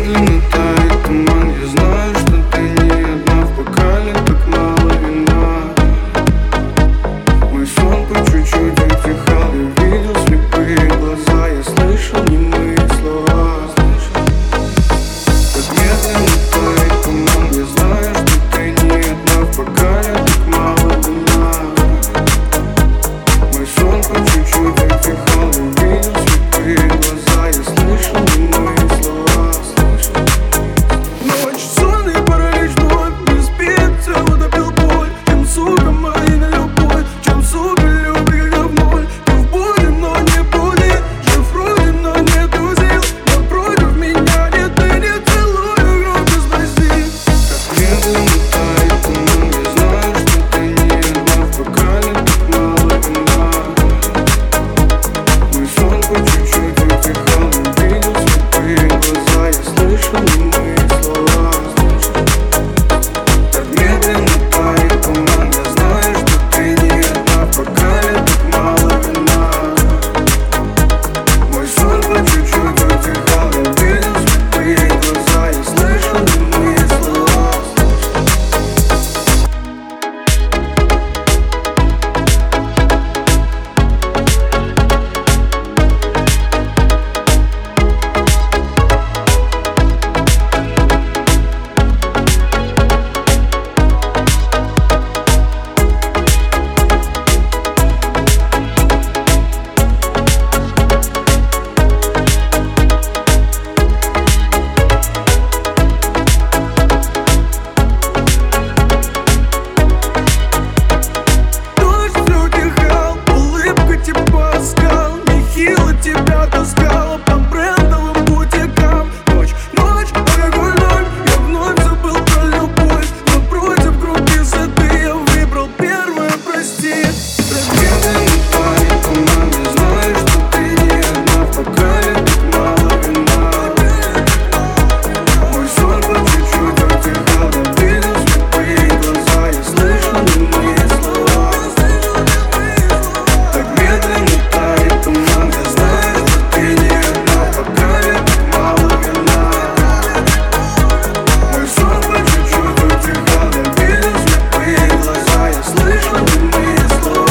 медленно тает туман. Я знаю, что ты не одна. В бокале так мало вина. Мой сон по чуть-чуть утихал. Я видел слепые глаза. Я слышал немые слова. Так медленно тает туман. Я знаю, что ты не одна. В бокале так мало вина. Мой сон по чуть-чуть утихал. Я видел слепые глаза. Я слышал немые слова. Ночь, сон и паралич вновь. Не спит, тело допил боль. Чем, сука, моя любовь. Чем, сука, люби, как в ноль. Ты в боли, но не буди. Жив вроде, но нет узил. Напротив меня нет, ты не целую, громко спроси. Так медленно тает туман. Я знаю, что ты не одна. В бокале так мало вина. Мой сон по чуть-чуть утихал. Я видел слепые глаза. Я слышал немые слова. Так медленно тает туман. Я знаю, что ты не одна. В бокале так мало вина. Мой сон по чуть-чуть утихал. Я видел слепые глаза. Я слышал немые слова. Дождь все утихал, улыбка типа скал. Нехило тебя таскала по брендовым бутикам. Ночь, алкоголь ноль. Я вновь забыл про любовь. Напротив группы сады я выбрал первое, прости. Медленно тает туман. Я знаю, что ты не одна. В бокале так мало вина. Мой сон по чуть-чуть утихал. Я видел слепые глаза. Я слышал немые слова. Так медленно тает туман. Я знаю, что ты не одна. В бокале так мало вина. Мой сон по чуть-чуть утихал. Я видел слепые глаза. Я слышал немые слова.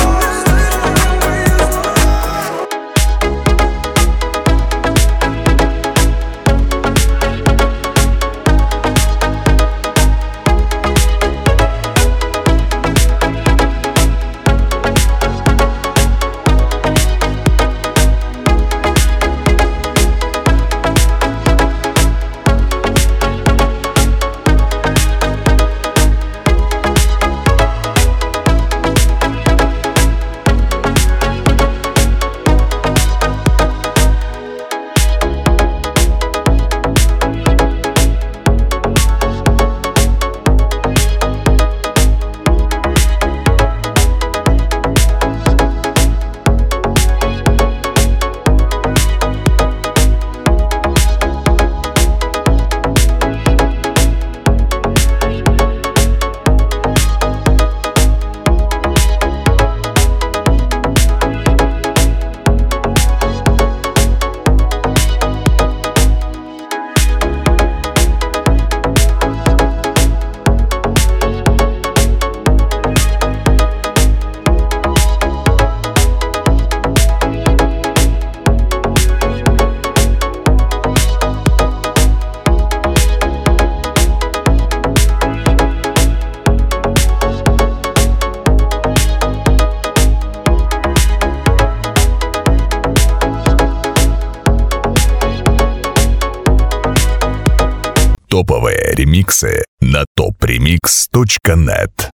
Топовые ремиксы на topremix.net.